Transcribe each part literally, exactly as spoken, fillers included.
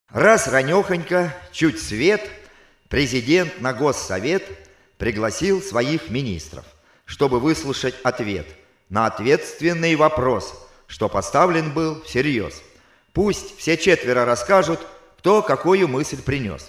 Раз ранехонько, чуть свет, президент на Госсовет пригласил своих министров, чтобы выслушать ответ на ответственный вопрос, что поставлен был всерьез. Пусть все четверо расскажут, кто какую мысль принес.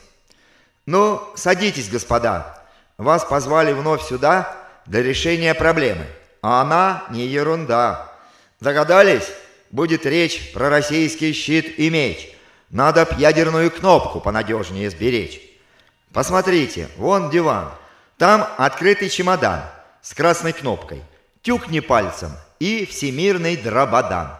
Ну, садитесь, господа. Вас позвали вновь сюда для решения проблемы. А она не ерунда. Догадались? Будет речь про российский щит и меч. Надо б ядерную кнопку понадежнее сберечь. Посмотрите, вон диван. Там открытый чемодан с красной кнопкой. Тюкни пальцем и всемирный дрободан.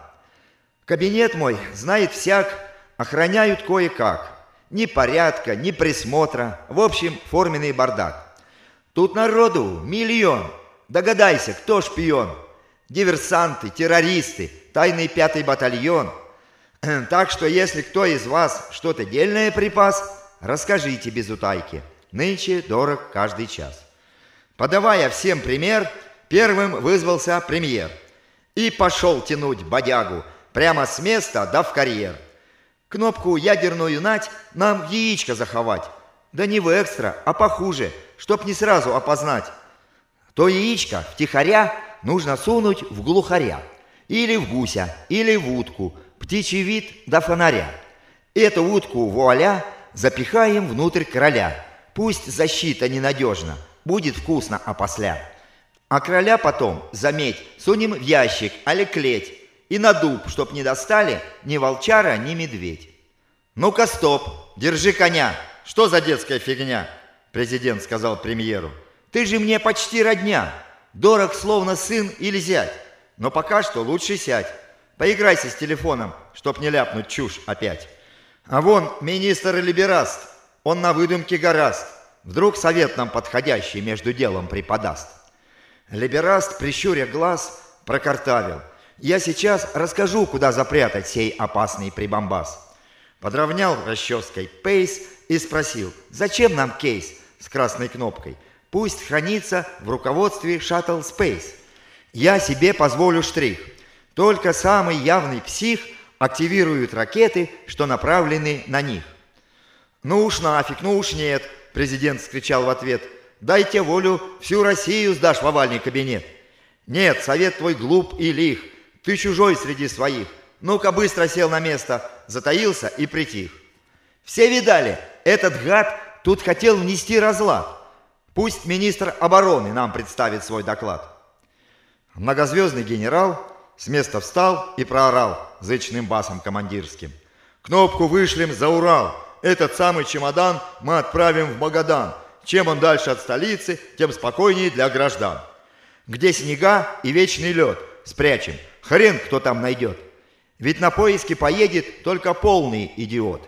Кабинет мой, знает всяк, охраняют кое-как. Ни порядка, ни присмотра. В общем, форменный бардак. Тут народу миллион. Догадайся, кто шпион? Диверсанты, террористы, тайный пятый батальон. Так что, если кто из вас что-то дельное припас, расскажите без утайки. Нынче дорог каждый час. Подавая всем пример, первым вызвался премьер. И пошел тянуть бодягу прямо с места да в карьер. Кнопку ядерную нать нам в яичко заховать. Да не в экстра, а похуже, чтоб не сразу опознать. То яичко втихаря нужно сунуть в глухаря. Или в гуся, или в утку, птичий вид до фонаря. Эту утку, вуаля, запихаем внутрь короля. Пусть защита ненадежна, будет вкусно опосля. А короля потом, заметь, сунем в ящик, али клеть. И на дуб, чтоб не достали ни волчара, ни медведь. Ну-ка, стоп, держи коня. Что за детская фигня? Президент сказал премьеру. Ты же мне почти родня. Дорог, словно сын или зять. Но пока что лучше сядь. Поиграйся с телефоном, чтоб не ляпнуть чушь опять. А вон министр Либераст, он на выдумке гораст. Вдруг совет нам подходящий между делом преподаст. Либераст, прищуря глаз, прокартавил. Я сейчас расскажу, куда запрятать сей опасный прибамбас. Подровнял расческой пейс и спросил, зачем нам кейс с красной кнопкой? Пусть хранится в руководстве Shuttle Space. Я себе позволю штрих. Только самый явный псих активирует ракеты, что направлены на них. Ну уж нафиг, ну уж нет, президент скричал в ответ. Дайте волю, всю Россию сдашь в овальный кабинет. Нет, совет твой глуп и лих. Ты чужой среди своих. Ну-ка быстро сел на место, затаился и притих. Все видали, этот гад тут хотел внести разлад. Пусть министр обороны нам представит свой доклад. Многозвездный генерал с места встал и проорал зычным басом командирским. Кнопку вышлем за Урал. Этот самый чемодан мы отправим в Магадан. Чем он дальше от столицы, тем спокойнее для граждан. Где снега и вечный лед спрячем. Хрен кто там найдет. Ведь на поиски поедет только полный идиот.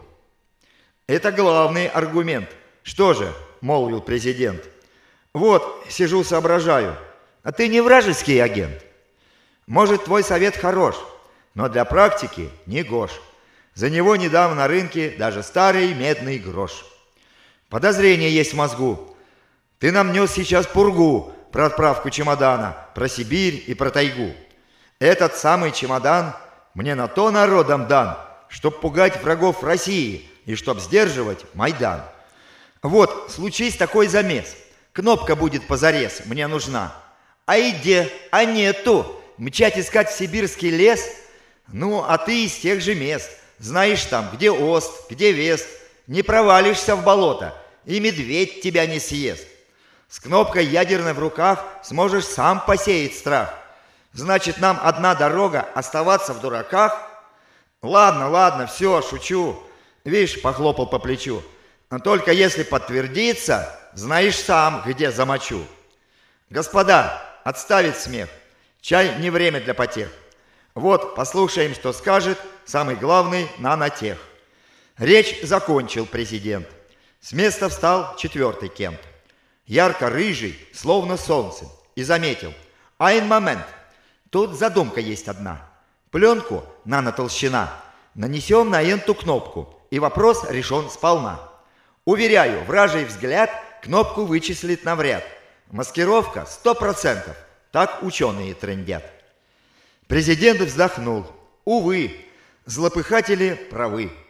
Это главный аргумент. Что же, молвил президент. Вот, сижу, соображаю. А ты не вражеский агент? Может, твой совет хорош, но для практики не гож. За него недавно на рынке даже старый медный грош. Подозрение есть в мозгу. Ты нам нес сейчас пургу про отправку чемодана, про Сибирь и про тайгу. Этот самый чемодан мне на то народом дан, чтоб пугать врагов России и чтоб сдерживать Майдан. Вот, случись такой замес, кнопка будет позарез, мне нужна. А иде, а нету, мчать искать в сибирский лес? Ну, а ты из тех же мест, знаешь там, где Ост, где Вест, не провалишься в болото, и медведь тебя не съест. С кнопкой ядерной в руках сможешь сам посеять страх. Значит, нам одна дорога оставаться в дураках? Ладно, ладно, все, шучу. Видишь, похлопал по плечу. Но только если подтвердится, знаешь сам, где замочу. Господа, отставить смех. Чай не время для потех. Вот, послушаем, что скажет самый главный нанотех. Речь закончил президент. С места встал четвертый Кент. Ярко-рыжий, словно солнце. И заметил. Айн момент. Тут задумка есть одна. Пленку, нанотолщина, нанесем на эту кнопку, и вопрос решен сполна. Уверяю, вражий взгляд кнопку вычислит навряд. Маскировка сто процентов, так ученые трындят. Президент вздохнул. Увы, злопыхатели правы.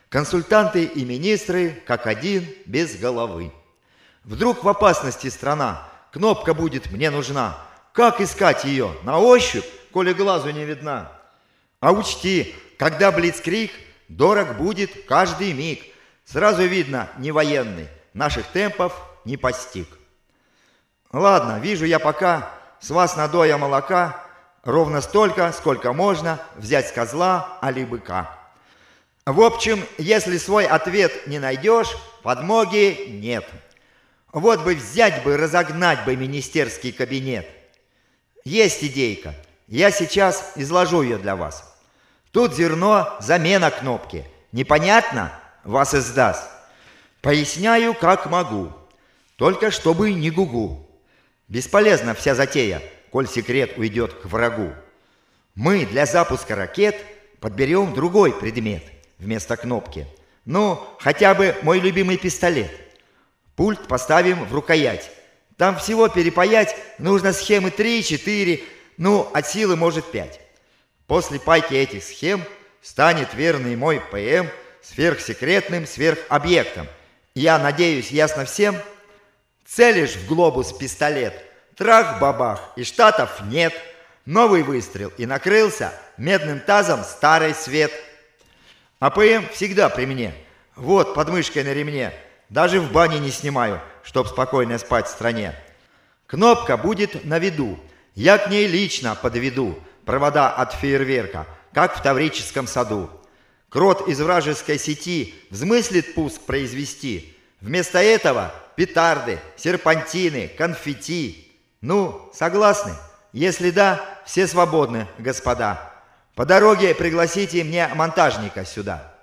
Консультанты и министры, как один, без головы. Вдруг в опасности страна, кнопка будет мне нужна. Как искать ее? На ощупь, коли глазу не видна? А учти, когда блицкриг, дорог будет каждый миг. Сразу видно, не военный, наших темпов не постиг. Ладно, вижу я пока, с вас надоя молока ровно столько, сколько можно взять с козла, али быка. В общем, если свой ответ не найдешь, подмоги нет. Вот бы взять бы, разогнать бы министерский кабинет. Есть идейка, я сейчас изложу ее для вас. Тут зерно, замена кнопки. Непонятно? Вас издаст. Поясняю, как могу. Только чтобы не гугу. Бесполезна вся затея, коль секрет уйдет к врагу. Мы для запуска ракет подберем другой предмет вместо кнопки. Ну, хотя бы мой любимый пистолет. Пульт поставим в рукоять. Там всего перепаять нужно схемы три-четыре, ну, от силы может пять. После пайки этих схем станет верный мой ПМ сверхсекретным сверхобъектом. Я надеюсь, ясно всем? Целишь в глобус пистолет, трах-бабах, и штатов нет. Новый выстрел, и накрылся медным тазом старый свет. А ПМ всегда при мне. Вот, под мышкой на ремне. Даже в бане не снимаю, чтоб спокойно спать в стране. Кнопка будет на виду. Я к ней лично подведу провода от фейерверка, как в Таврическом саду. Крот из вражеской сети взмыслит пуск произвести. Вместо этого петарды, серпантины, конфетти. Ну, согласны? Если да, все свободны, господа. По дороге пригласите мне монтажника сюда.